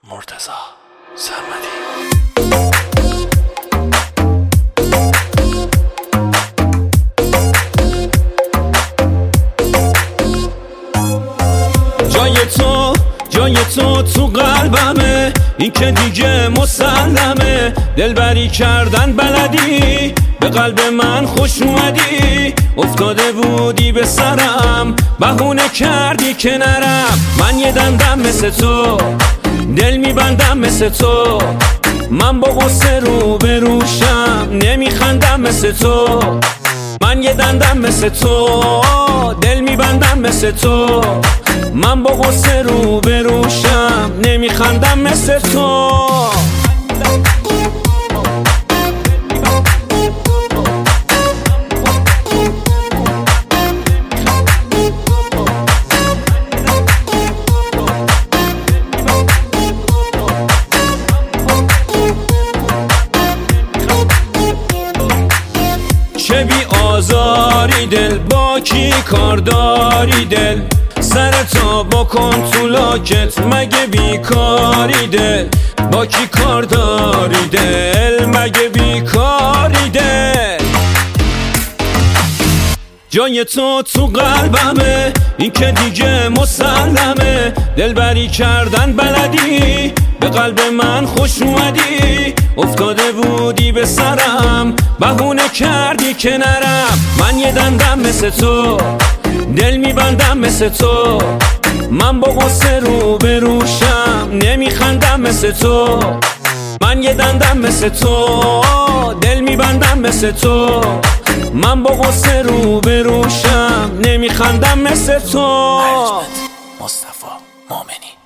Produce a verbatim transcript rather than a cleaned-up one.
مرتضی سرمدی. جای تو جای تو تو قلبمه، این که دیگه مسلمه. دلبری کردن بلدی، به قلب من خوش اومدی. افتاده بودی به سرم، بهونه کردی که نرم. من یه دندم مثل تو، دل میبندم مثل تو. من با غصه رو بروشم، نمیخندم مثل تو. من یه دندم مثل تو، دل میبندم مثل تو. من با غصه رو بروشم، نمیخندم مثل تو. چه بی آزاری دل، با کی کار داری دل؟ سر تا بکن تو لاکت، مگه بیکاری دل؟ با کی کار داری دل، مگه بیکاری دل؟ جای تو تو قلبمه، این که دیگه مسلمه. دلبری کردن بلدی، به قلب من خوش اومدی. افتاده بودی به سرم، بهونه کردی که نرم. من یه دندم مثل تو، دل میبندم مثل تو. من با غصه رو بروشم، نمیخندم مثل تو. من یه دندم مثل تو، دل میبندم مثل تو. من با غصه رو بروشم، نمیخندم مثل تو. مصطفی مومنی.